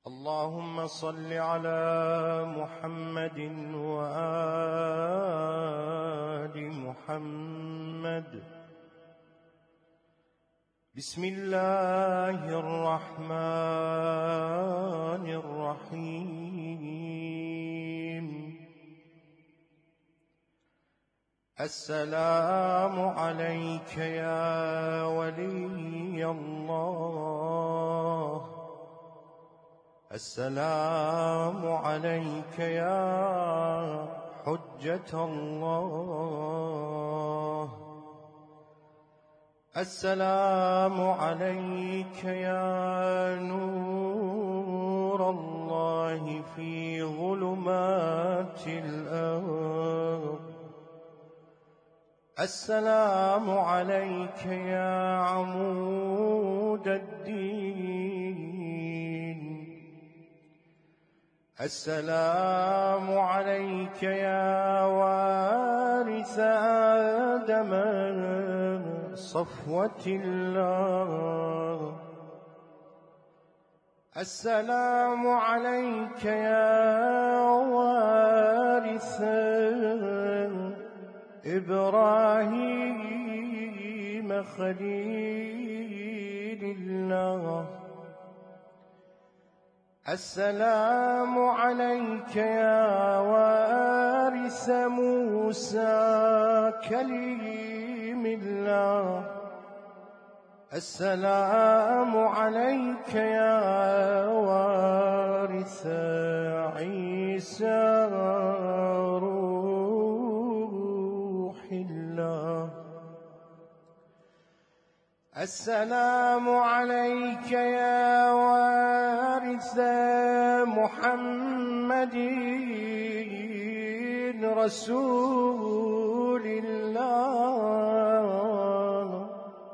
اللهم صل على محمد وآل محمد. بسم الله الرحمن الرحيم. السلام عليك يا ولي الله، السلام عليك يا حجة الله، السلام عليك يا نور الله في ظلمات الأرض، السلام عليك يا عمود الدين، السلام عليك يا وارث آدم صفوة الله، السلام عليك يا وارث إبراهيم خليل الله، السلام عليك يا وارث موسى كليم الله، السلام عليك يا وارث عيسى روح الله، السلام عليك يا وارث محمد رسول الله،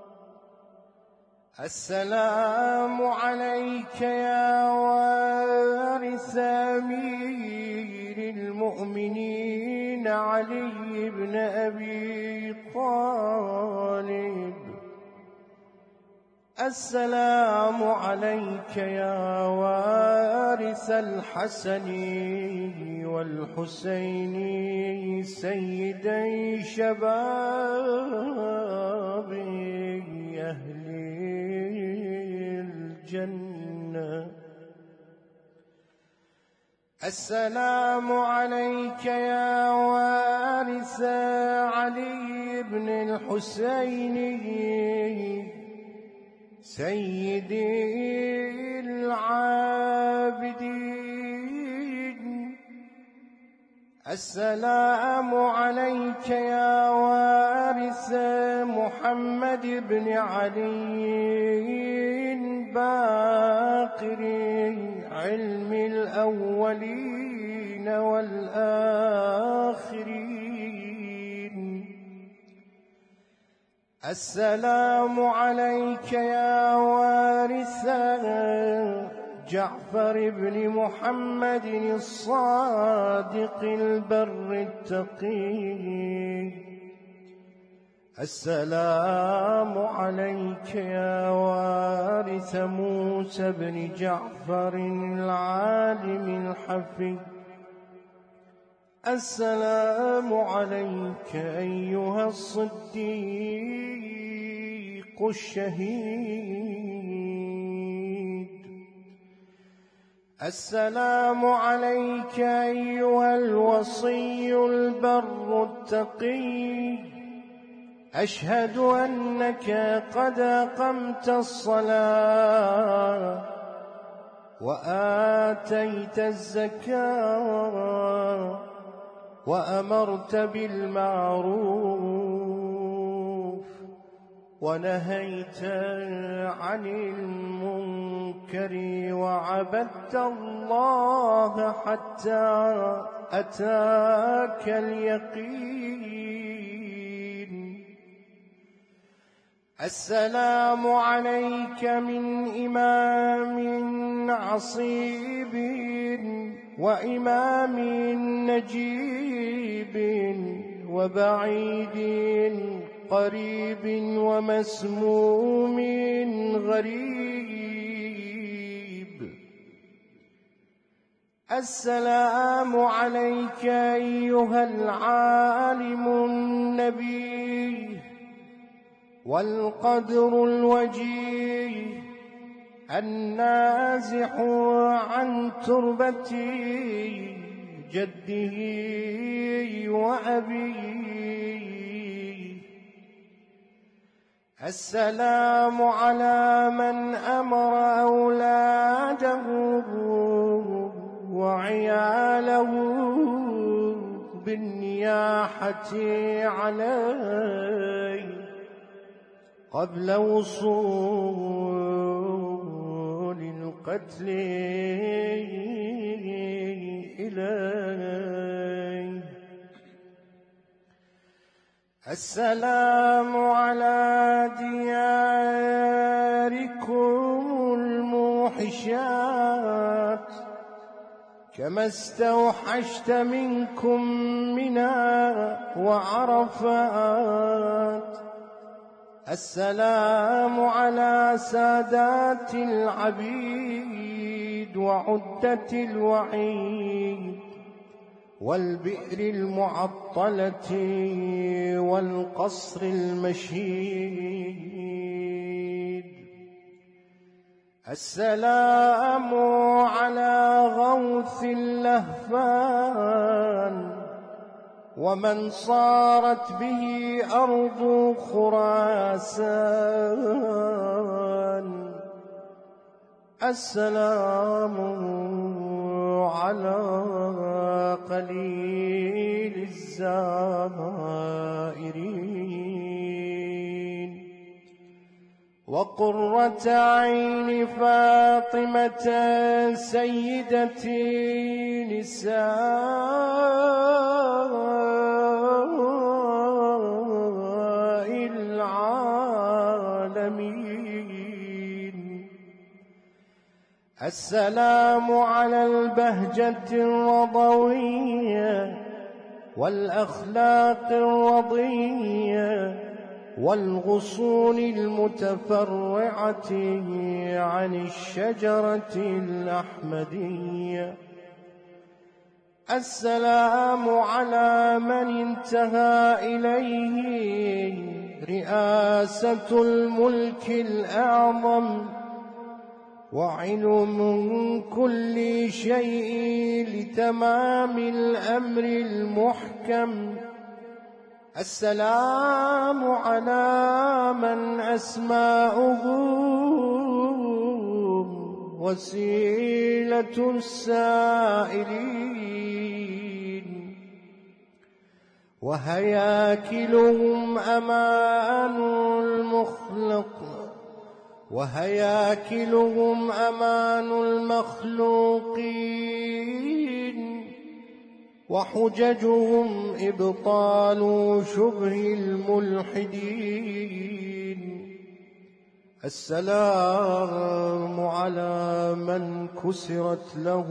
السلام عليك يا وارث أمير المؤمنين علي بن أبي طالب، السلام عليك يا وارث الحسن والحسين سيدي شباب أهل الجنة، السلام عليك يا وارث علي بن الحسين سيدي العابدين، السلام عليك يا وارث محمد بن علي باقر علم الأولين والآخرين، السلام عليك يا وارث جعفر بن محمد الصادق البر التقي، السلام عليك يا وارث موسى بن جعفر العالم الحفي، السلام عليك أيها الصديق الشهيد، السلام عليك أيها الوصي البر التقي، أشهد أنك قد أقمت الصلاة وآتيت الزكاة وأمرت بالمعروف ونهيت عن المنكر وعبدت الله حتى أتاك اليقين، السلام عليك من إمام عصيب وإمام نجيب وبعيد قريب ومسموم غريب، السلام عليك أيها العالم النبي والقدر الوجيه النازح عن تربة جده وأبيه. السلام على من أمر أولاده وعياله بالنياحة عليه قبل وصول القتل إليه. السلام على دياركم الموحشات كما استوحشت منكم منى وعرفات. السلام على سادات العبيد وعدة الوعيد والبئر المعطلة والقصر المشيد. السلام على غوث اللهفان ومن صارت به أرض خراسان. السلام على قليل الزائرين وقرة عين فاطمة سيدتي نساء العالمين. السلام على البهجة الرضوية والأخلاق الرضية والغصون المتفرعة عن الشجرة الأحمدية. السلام على من انتهى إليه رئاسة الملك الأعظم وعلم كل شيء لتمام الأمر المحكم. السلام على من أسماؤه وسيلة السائلين وهياكلهم أمان المخلوقين وحججهم إبطال شبه الملحدين. السلام على من كسرت له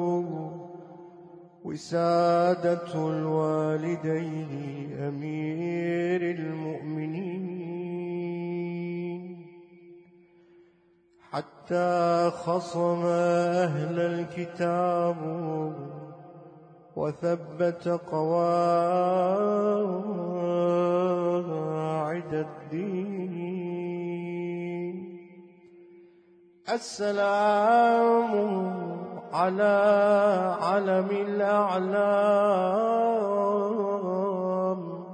وسادة الوالدين أمير المؤمنين حتى خصم أهل الكتاب وثبت قواعد الدين. السلام على علم الأعلام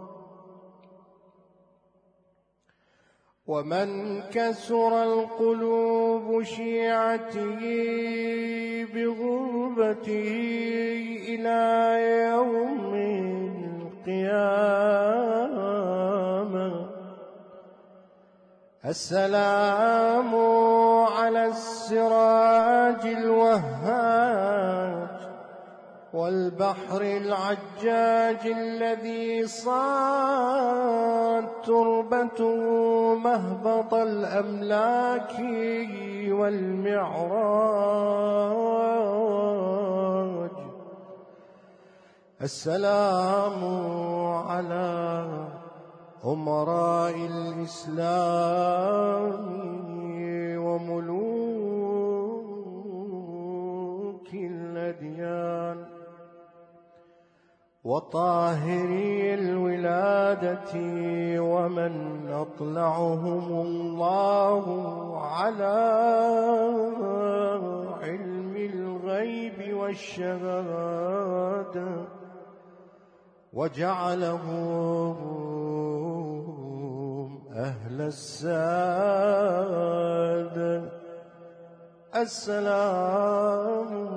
ومن كسر القلوب شيعته بغربته إلى يوم القيامة. السلام على السراج الوهاج والبحر العجاج الذي صارت تربته مهبط الأملاك والمعراج. السلام على أمراء الإسلام وملوك الأديان وطاهري الولادة ومن أطلعهم الله على علم الغيب والشهادة وجعلهم أهل السادة. السلام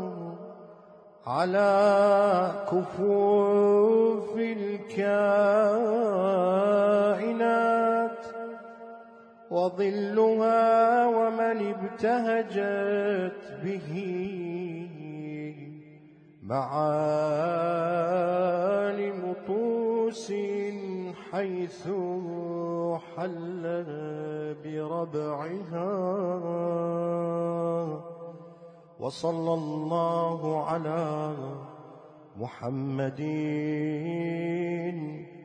على كفوف الكائنات وظلها ومن ابتهجت به معالم طوس حيث حل بربعها. وصلى الله على محمد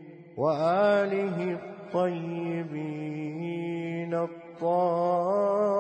وآله الطيبين الطاهرين.